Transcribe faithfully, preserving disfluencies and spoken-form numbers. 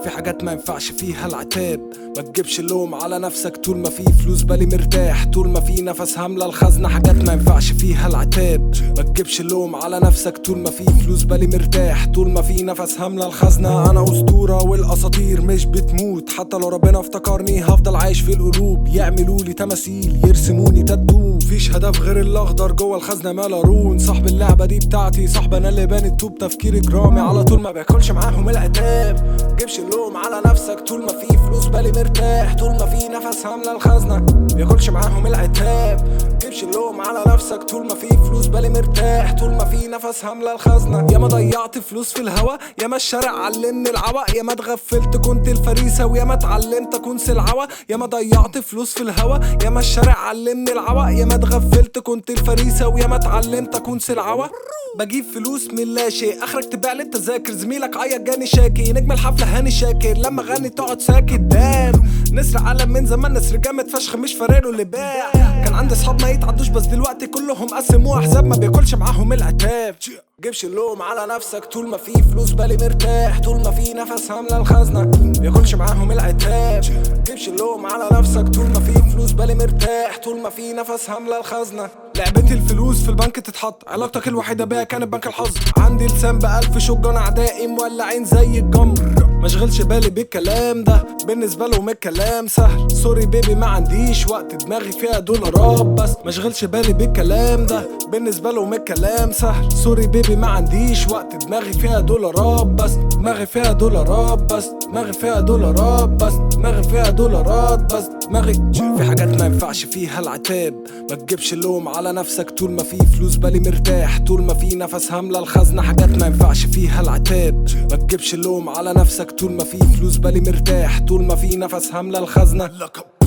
في حاجات ما ينفعش فيها العتاب. ما تجيبش اللوم على نفسك طول ما في فلوس بالي مرتاح، طول ما في نفس هاملة الخزنة. حاجات ما ينفعش فيها العتاب. ما تجيبش اللوم على نفسك طول ما في فلوس بالي مرتاح، طول ما في نفس هاملة الخزنة. انا اسطورة والاساطير مش بتموت، حتى لو ربنا افتكرني هفضل عايش في القلوب. يعملوا لي تماثيل يرسموني تاتو، مفيش هدف غير الاخضر جوه الخزنة مالارون. صاحب اللعبة دي بتاعتي، صاحب انا اللي باني التوب. تفكيري جرامي على طول ما باكلش معاهم العتاب. متجيبش اللوم على نفسك طول ما في فلوس بالي مرتاح، طول ما في نفس هاملة الخزنة. بياكلش معاهم العتاب. متجيبش اللوم على نفسك طول ما في فلوس بالي مرتاح، طول ما في نفس هاملة الخزنة. ياما ضيعت فلوس في الهوا، ياما الشارع علمني العوق، ياما اتغفلت كنت الفريسة وياما اتعلمت اكون سلعوة. ياما ضيعت فلوس في الهوا، ياما الشارع علمني العوق، ياما اتغفلت كنت الفريسة وياما اتعلمت اكون سلعوة. بجيب فلوس من لا شيء، اخرك تبيع لي التذاكر. زميلك عيط جاني شاكي، نجم الحفله هاني شاكر. لما غني تقعد ساكت دام. نسر عالم من زمان، نسر جامد فشخ مش فارقله اللي باع. كان عندي اصحاب ما يتعدوش بس دلوقتي كلهم قسموا احزاب، ما بياكلش معاهم العتاب. جيبش اللوم على نفسك طول ما في فلوس بالي مرتاح، طول ما في نفس هاملة الخزنة. بياكلش معاهم العتاب. جيبش اللوم على نفسك طول ما في فلوس بالي مرتاح، طول ما في نفس هاملة الخزنة. لعبتي الفلوس في البنك تتحط، علاقتك الوحيدة بيها كانت بنك الحظ. عندي لسان بألف شجان اعدائي مولعين زي الجمر. مشغلش بالي بالكلام ده، بالنسبة لهم الكلام سهل. سوري بيبي ما عنديش وقت، دماغي فيها دولارات بس. مشغلش بالي بالكلام ده، بالنسبة لهم الكلام سهل. سوري بيبي ما عنديش وقت، دماغي فيها دولارات بس. دماغي فيها دولارات بس. دماغي فيها دولارات بس. دماغي فيها دولارات بس. دماغي في حاجات ما ينفعش فيها العتاب. ما تجيبش اللوم على نفسك طول ما في فلوس بالي مرتاح، طول ما في نفس هاملة الخزنة. حاجات ما ينفعش فيها العتاب. ما تجيبش اللوم على نفسك طول ما في فلوس بالي مرتاح، طول ما في نفس هاملة الخزنة.